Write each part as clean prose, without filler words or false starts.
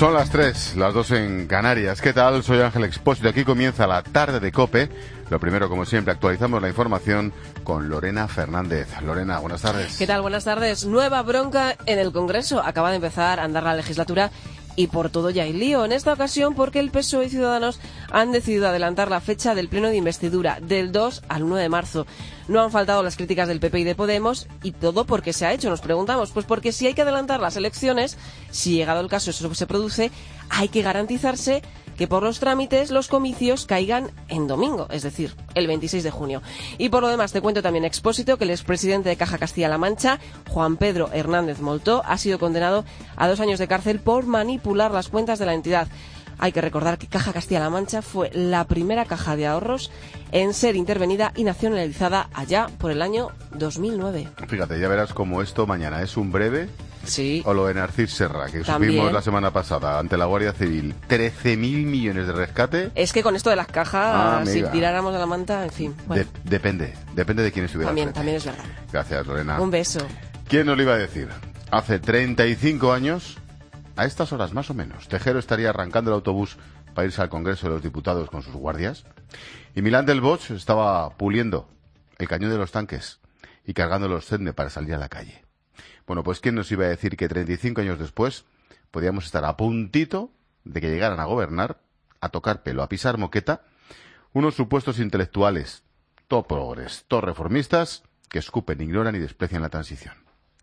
Son las 3, las 2 en Canarias. ¿Qué tal? Soy Ángel Expósito. Aquí comienza la tarde de COPE. Lo primero, como siempre, actualizamos la información con Lorena Fernández. Lorena, buenas tardes. ¿Qué tal? Buenas tardes. Nueva bronca en el Congreso. Acaba de empezar a andar la legislatura y por todo ya hay lío. En esta ocasión porque el PSOE y Ciudadanos han decidido adelantar la fecha del pleno de investidura del 2 al 1 de marzo. No han faltado las críticas del PP y de Podemos, y todo porque se ha hecho, nos preguntamos. Pues porque si hay que adelantar las elecciones, si llegado el caso eso se produce, hay que garantizarse que por los trámites los comicios caigan en domingo, es decir, el 26 de junio. Y por lo demás te cuento también, Expósito, que el expresidente de Caja Castilla-La Mancha, Juan Pedro Hernández Moltó, ha sido condenado a 2 años de cárcel por manipular las cuentas de la entidad. Hay que recordar que Caja Castilla-La Mancha fue la primera caja de ahorros en ser intervenida y nacionalizada allá por el año 2009. Fíjate, ya verás cómo esto mañana es un breve. Sí. O lo de Narcís Serra, que También supimos la semana pasada ante la Guardia Civil. 13.000 millones de rescate. Es que con esto de las cajas, si tiráramos de la manta, en fin. Bueno. Depende de quién estuviera. También es verdad. Gracias, Lorena. Un beso. ¿Quién nos lo iba a decir? Hace 35 años, a estas horas más o menos, Tejero estaría arrancando el autobús para irse al Congreso de los Diputados con sus guardias. Y Milán del Bosch estaba puliendo el cañón de los tanques y cargando los CEDME para salir a la calle. Bueno, pues ¿quién nos iba a decir que 35 años después podíamos estar a puntito de que llegaran a gobernar, a tocar pelo, a pisar moqueta, unos supuestos intelectuales, todo progres, todo reformistas, que escupen, ignoran y desprecian la transición?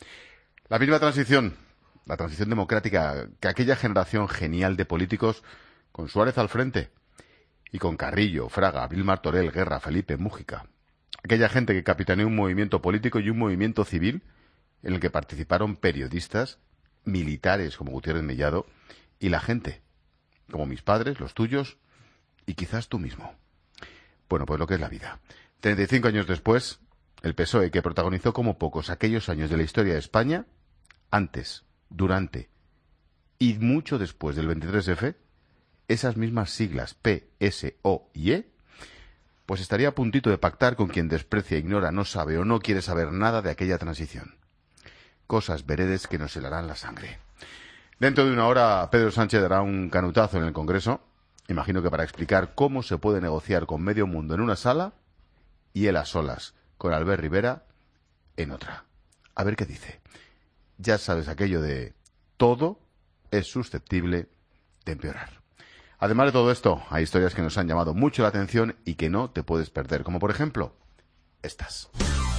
La misma transición, la transición democrática, que aquella generación genial de políticos, con Suárez al frente, y con Carrillo, Fraga, Abril Martorell, Guerra, Felipe, Mújica, aquella gente que capitaneó un movimiento político y un movimiento civil en el que participaron periodistas, militares como Gutiérrez Mellado, y la gente, como mis padres, los tuyos, y quizás tú mismo. Bueno, pues lo que es la vida. 35 años después, el PSOE, que protagonizó como pocos aquellos años de la historia de España, antes, durante y mucho después del 23F, esas mismas siglas P, S, O y E, pues estaría a puntito de pactar con quien desprecia, ignora, no sabe o no quiere saber nada de aquella transición. Cosas veredes que nos helarán la sangre. Dentro de una hora, Pedro Sánchez dará un canutazo en el Congreso, imagino que para explicar cómo se puede negociar con medio mundo en una sala y él a solas, con Albert Rivera, en otra. A ver qué dice. Ya sabes aquello de todo es susceptible de empeorar. Además de todo esto, hay historias que nos han llamado mucho la atención y que no te puedes perder, como por ejemplo, estas.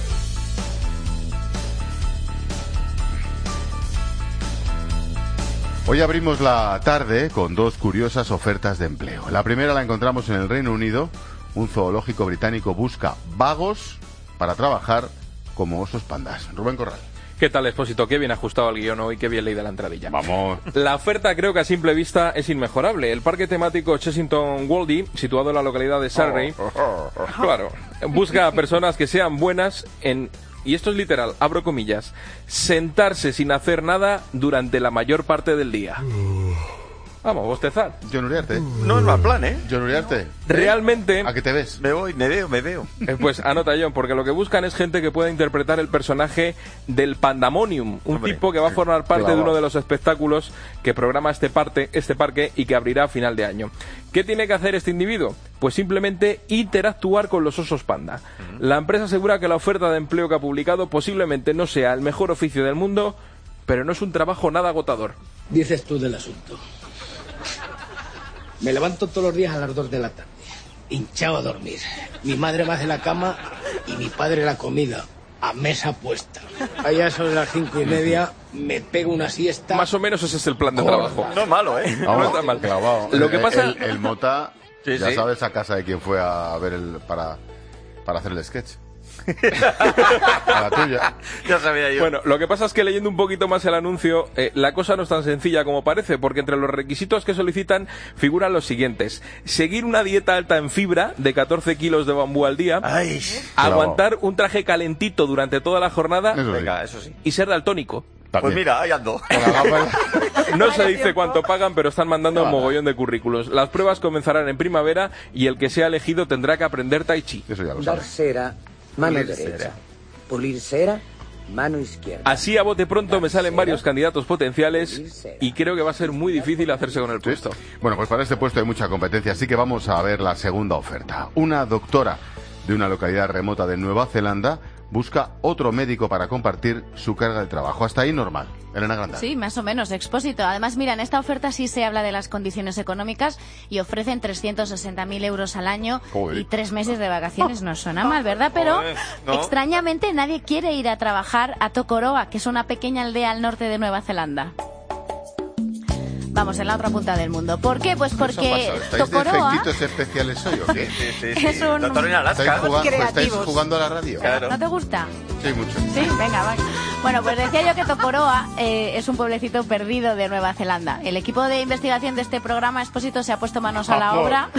Hoy abrimos la tarde con 2 curiosas ofertas de empleo. La primera la encontramos en el Reino Unido. Un zoológico británico busca vagos para trabajar como osos pandas. Rubén Corral. ¿Qué tal, Expósito? Qué bien ajustado al guión hoy, qué bien leída la entradilla. Vamos. La oferta creo que a simple vista es inmejorable. El parque temático Chessington Woldy, situado en la localidad de Surrey, claro, busca a personas que sean buenas en, y esto es literal, abro comillas, sentarse sin hacer nada durante la mayor parte del día. Vamos, bostezar. John Uriarte. No es mal plan, ¿eh? John Uriarte. Realmente... ¿A qué te ves? Me veo. Pues anota, John, porque lo que buscan es gente que pueda interpretar el personaje del Pandamonium, un tipo que va a formar parte de uno de los espectáculos que programa este parque y que abrirá a final de año. ¿Qué tiene que hacer este individuo? Pues simplemente interactuar con los osos panda. La empresa asegura que la oferta de empleo que ha publicado posiblemente no sea el mejor oficio del mundo, pero no es un trabajo nada agotador. Dices tú del asunto. Me levanto todos los días a las 2 de la tarde, hinchado a dormir. Mi madre me hace la cama y mi padre la comida, a mesa puesta. Allá son las 5:30, me pego una siesta. Más o menos ese es el plan de trabajo. No es malo, ¿eh? Vamos, No está mal. Clavado. Lo que pasa... El Mota, sí, ya sí. sabes a casa de quién fue a ver para hacer el sketch. A la tuya. Ya sabía yo. Bueno, lo que pasa es que leyendo un poquito más el anuncio, la cosa no es tan sencilla como parece, porque entre los requisitos que solicitan figuran los siguientes: seguir una dieta alta en fibra de 14 kilos de bambú al día, Ay, aguantar un traje calentito durante toda la jornada Eso sí. venga, eso sí. y ser daltónico. Pues mira, ahí ando. Con las gafas. No se dice cuánto pagan, pero están mandando un mogollón de currículos. Las pruebas comenzarán en primavera y el que sea elegido tendrá que aprender tai chi. Eso ya lo Dar sabes. cera, mano Pulir derecha. cera. Pulir cera, Mano izquierda. Así a bote pronto me salen varios candidatos potenciales y creo que va a ser muy difícil hacerse con el puesto. Bueno, pues para este puesto hay mucha competencia, así que vamos a ver la segunda oferta. Una doctora de una localidad remota de Nueva Zelanda busca otro médico para compartir su carga de trabajo. Hasta ahí normal. Elena Grandal. Sí, más o menos, Expósito. Además, mira, en esta oferta sí se habla de las condiciones económicas y ofrecen 360.000 euros al año. Joder. Y 3 meses de vacaciones. No suena mal, ¿verdad? Pero Joder, ¿no? extrañamente nadie quiere ir a trabajar a Tokoroa, que es una pequeña aldea al norte de Nueva Zelanda. Vamos, en la otra punta del mundo. ¿Por qué? Pues porque ¿Estáis de Tokoroa efectitos especiales hoy o qué? Sí. Es un- Doctor en Alaska. ¿Estáis jugando a la radio? Claro. ¿No te gusta? Sí, mucho. Sí, venga, va. Bueno, pues decía yo que Tokoroa es un pueblecito perdido de Nueva Zelanda. El equipo de investigación de este programa, Expósito, se ha puesto manos a la obra.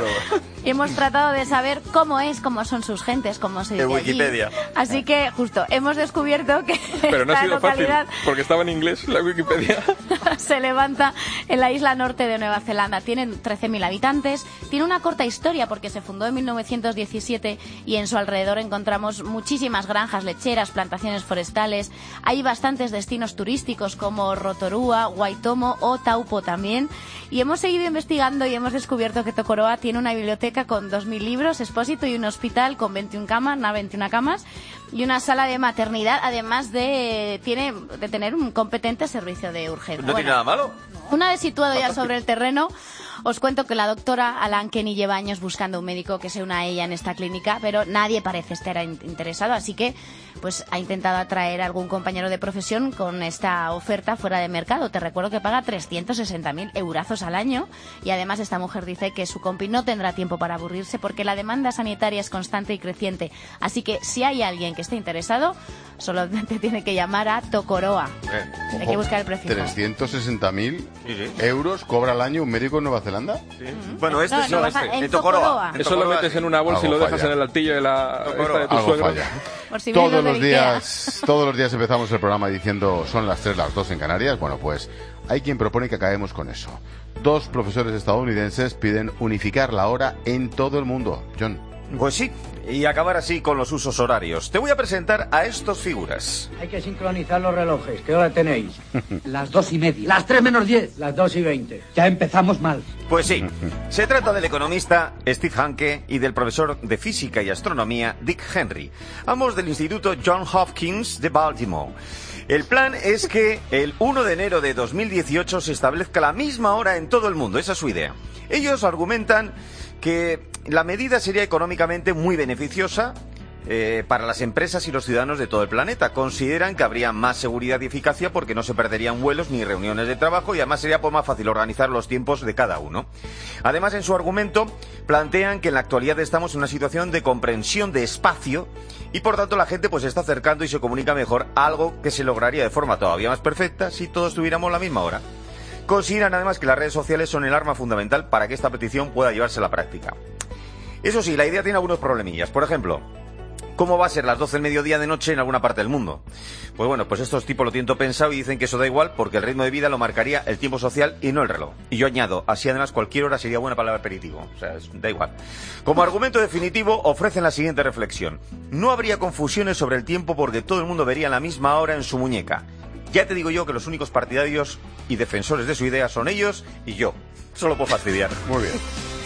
Y hemos tratado de saber cómo son sus gentes, cómo se dice En Wikipedia. allí. Así que, justo, hemos descubierto que Pero no ha esta sido fácil, localidad porque estaba en inglés la Wikipedia. se levanta en la isla norte de Nueva Zelanda. Tienen 13.000 habitantes. Tiene una corta historia porque se fundó en 1917 y en su alrededor encontramos muchísimas granjas lecheras, plantaciones forestales. Hay bastantes destinos turísticos como Rotorua, Waitomo o Taupo también. Y hemos seguido investigando y hemos descubierto que Tokoroa tiene una biblioteca con 2.000 libros, Expósito, y un hospital con 21 camas y una sala de maternidad, además de tener un competente servicio de urgencia. No tiene nada malo. Una vez situado ya sobre el terreno, os cuento que la doctora Alan Kenny lleva años buscando un médico que se una a ella en esta clínica, pero nadie parece estar interesado, así que pues ha intentado atraer a algún compañero de profesión con esta oferta fuera de mercado. Te recuerdo que paga 360.000 eurazos al año y además esta mujer dice que su compi no tendrá tiempo para aburrirse porque la demanda sanitaria es constante y creciente. Así que si hay alguien que esté interesado, solamente tiene que llamar a Tokoroa. Hay que buscar el prefijo. 360.000 Sí. euros cobra al año un médico en Nueva Zelanda. Sí. Bueno, este No, es en en Tokoroa. Tokoroa. Eso lo metes en una bolsa y Algo lo dejas falla. en el altillo de la esta de tu Algo suegro. falla. Por si vienes Todos de los Ikea. días empezamos el programa diciendo son las 3, las 2 en Canarias. Bueno, pues hay quien propone que acabemos con eso. 2 profesores estadounidenses piden unificar la hora en todo el mundo. John. Pues sí, y acabar así con los usos horarios. Te voy a presentar a estos figuras. Hay que sincronizar los relojes. ¿Qué hora tenéis? Las 2:30. Las 3 menos 10. Las 2:20. Ya empezamos mal. Pues sí, se trata del economista Steve Hanke y del profesor de física y astronomía Dick Henry, ambos del Instituto John Hopkins de Baltimore. El plan es que el 1 de enero de 2018 se establezca la misma hora en todo el mundo, esa es su idea. Ellos argumentan que la medida sería económicamente muy beneficiosa para las empresas y los ciudadanos de todo el planeta. Consideran que habría más seguridad y eficacia porque no se perderían vuelos ni reuniones de trabajo y además sería pues más fácil organizar los tiempos de cada uno. Además, en su argumento plantean que en la actualidad estamos en una situación de comprensión de espacio y por tanto la gente pues se está acercando y se comunica mejor, algo que se lograría de forma todavía más perfecta si todos tuviéramos la misma hora. Consideran además que las redes sociales son el arma fundamental para que esta petición pueda llevarse a la práctica. Eso sí, la idea tiene algunos problemillas. Por ejemplo, ¿cómo va a ser las 12 del mediodía de noche en alguna parte del mundo? Pues bueno, pues estos tipos lo tienen todo pensado y dicen que eso da igual porque el ritmo de vida lo marcaría el tiempo social y no el reloj. Y yo añado, así además cualquier hora sería buena para el aperitivo. O sea, da igual. Como argumento definitivo ofrecen la siguiente reflexión. No habría confusiones sobre el tiempo porque todo el mundo vería la misma hora en su muñeca. Ya te digo yo que los únicos partidarios y defensores de su idea son ellos y yo. Solo puedo fastidiar. Muy bien.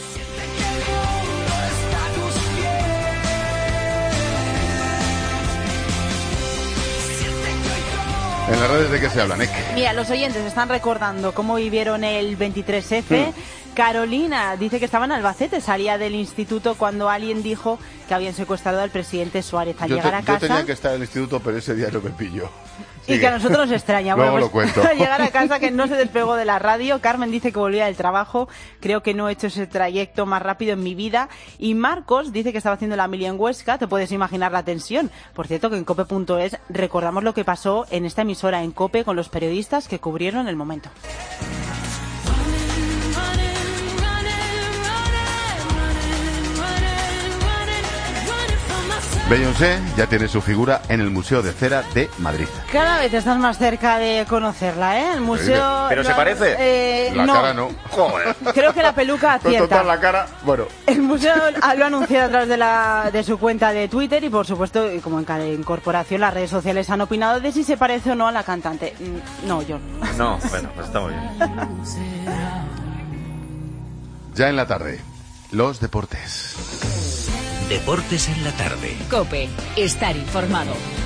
En las redes de qué se habla, Nick. Mira, los oyentes están recordando cómo vivieron el 23F. Carolina dice que estaba en Albacete, salía del instituto cuando alguien dijo que habían secuestrado al presidente Suárez. Al llegar a Yo casa... tenía que estar en el instituto, pero ese día no me pilló. Y que a nosotros nos extraña. Luego Bueno, lo cuento. Al llegar a casa que no se despegó de la radio. Carmen dice que volvía del trabajo. Creo que no he hecho ese trayecto más rápido en mi vida. Y Marcos dice que estaba haciendo la mili en Huesca. Te puedes imaginar la tensión. Por cierto, que en cope.es recordamos lo que pasó en esta emisora en Cope con los periodistas que cubrieron el momento. Beyoncé ya tiene su figura en el Museo de Cera de Madrid. Cada vez estás más cerca de conocerla, ¿eh? El museo... ¿Pero se parece? La cara no. Joder. Creo que la peluca acierta. Total, la cara, bueno. El museo lo ha anunciado a través de su cuenta de Twitter y, por supuesto, como en cada incorporación, las redes sociales han opinado de si se parece o no a la cantante. No, yo no. No, bueno, pues está muy bien. Ya en la tarde, los deportes. Deportes en la tarde. COPE. Estar informado.